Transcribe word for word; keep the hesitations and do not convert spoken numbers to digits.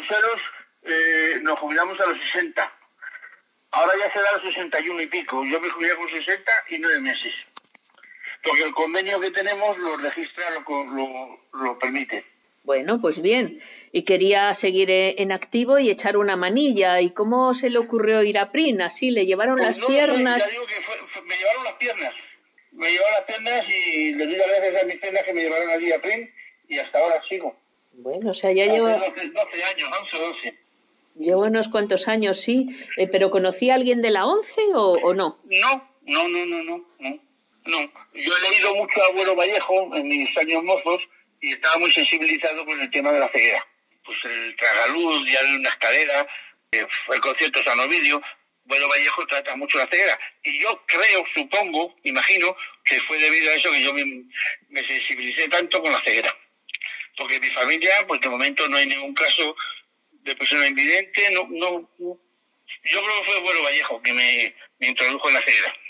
pucheros eh, nos jubilamos a los sesenta. Ahora ya se da a los sesenta y uno y pico. Yo me jubilé con sesenta y nueve meses. Porque el convenio que tenemos lo registra, lo, lo, lo permite. Bueno, pues bien. Y quería seguir en activo y echar una manilla. ¿Y cómo se le ocurrió ir a Prin? ¿Así le llevaron Pues las no piernas? Sé, ya digo que fue, fue, me llevaron las piernas. Me llevaron las piernas y le di las gracias a mis piernas que me llevaron allí a Prin y hasta ahora sigo. Bueno, o sea, ya Hace lleva... doce, doce años, once, doce. Llevo unos cuantos años, sí. Eh, ¿Pero conocía a alguien de la ONCE o, o no? No, no, no, no, no, no. No. Yo he leído mucho a Abuelo Vallejo en mis años mozos y estaba muy sensibilizado con el tema de la ceguera. Pues el tragaluz, ya en una escalera, eh, el concierto de San Ovidio, Abuelo Vallejo trata mucho la ceguera. Y yo creo, supongo, imagino, que fue debido a eso que yo me, me sensibilicé tanto con la ceguera. Porque en mi familia, pues de momento no hay ningún caso de persona invidente, no, no, no. Yo creo que fue Abuelo Vallejo que me, me introdujo en la ceguera.